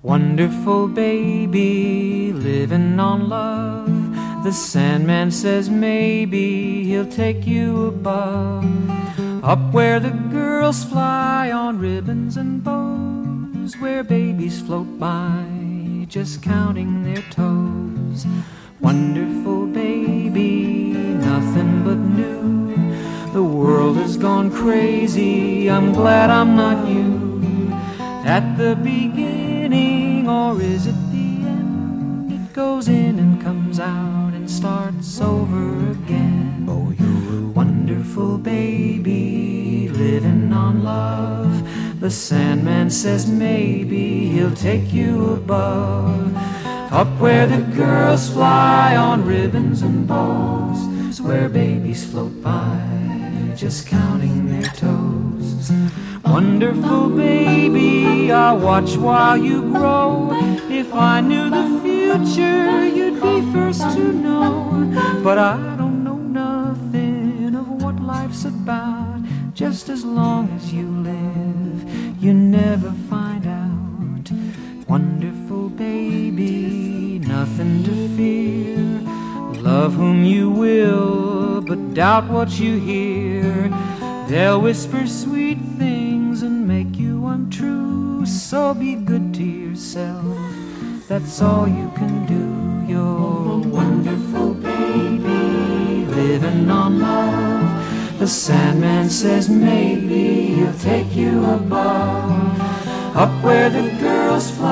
Wonderful baby, living on love. The Sandman says maybe he'll take you above, up where the girls fly on ribbons and bows, where babies float by just counting their toes. Wonderful baby, nothing but new. The world has gone crazy, I'm glad I'm not you. At the beginning, or is it the end? It goes in and comes out and starts over again. Oh, you're a wonderful baby, living on love. The Sandman says maybe he'll take you above, up where the girls fly on ribbons and bows, where babies float by just counting their toes. Wonderful baby, I'll watch while you grow. If I knew the future, you'd be first to know. But I don't know nothing of what life's about. Just as long as you live, you never find out. Wonderful baby, nothing to fear. Love whom you will, but doubt what you hear. They'll whisper sweet things and make you untrue. So be good to yourself, that's all you can do. You're a wonderful baby, living on love. The Sandman says maybe he'll take you above, up where the girls fly